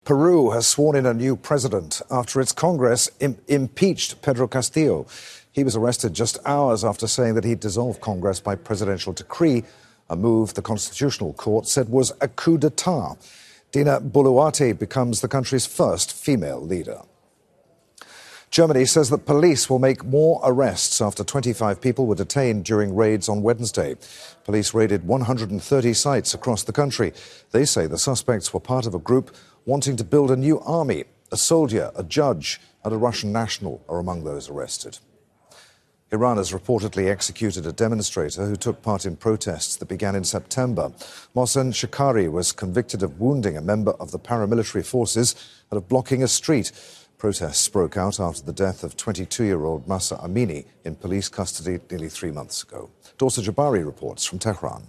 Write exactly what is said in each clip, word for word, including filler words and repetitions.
Peru has sworn in a new president after its Congress im- impeached Pedro Castillo. He was arrested just hours after saying that he'd dissolve Congress by presidential decree, a move the Constitutional Court said was a coup d'etat. Dina Boluarte becomes the country's first female leader. Germany says that police will make more arrests after twenty-five people were detained during raids on Wednesday. Police raided one hundred thirty sites across the country. They say the suspects were part of a group wanting to build a new army. A soldier, a judge, and a Russian national are among those arrested. Iran has reportedly executed a demonstrator who took part in protests that began in September. Mohsen Shekari was convicted of wounding a member of the paramilitary forces and of blocking a street. Protests broke out after the death of twenty-two-year-old Mahsa Amini in police custody nearly three months ago. Dorsa Jabari reports from Tehran.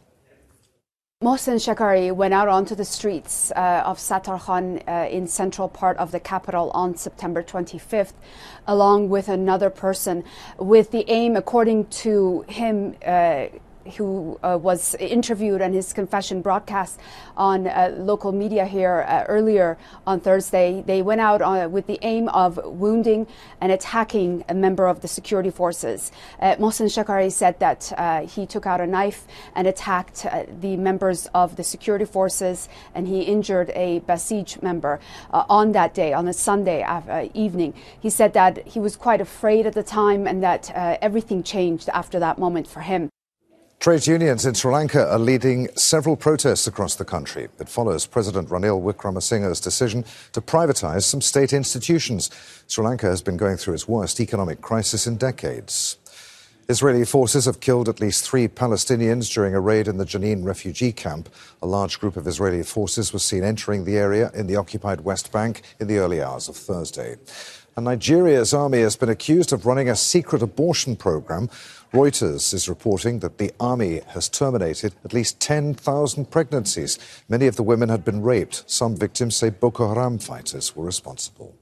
Mohsen Shekari went out onto the streets uh, of Satarkhan uh, in central part of the capital on September twenty-fifth, along with another person, with the aim, according to him, uh, who uh, was interviewed and his confession broadcast on uh, local media here uh, earlier on Thursday. They went out uh, with the aim of wounding and attacking a member of the security forces. Uh, Mohsen Shekari said that uh, he took out a knife and attacked uh, the members of the security forces, and he injured a Basij member uh, on that day, on a Sunday uh, evening. He said that he was quite afraid at the time and that uh, everything changed after that moment for him. Trade unions in Sri Lanka are leading several protests across the country. It follows President Ranil Wickremesinghe's decision to privatise some state institutions. Sri Lanka has been going through its worst economic crisis in decades. Israeli forces have killed at least three Palestinians during a raid in the Jenin refugee camp. A large group of Israeli forces was seen entering the area in the occupied West Bank in the early hours of Thursday. And Nigeria's army has been accused of running a secret abortion program. Reuters is reporting that the army has terminated at least ten thousand pregnancies. Many of the women had been raped. Some victims say Boko Haram fighters were responsible.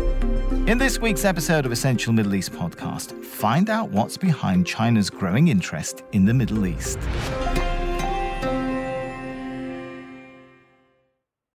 In this week's episode of Essential Middle East Podcast, find out what's behind China's growing interest in the Middle East.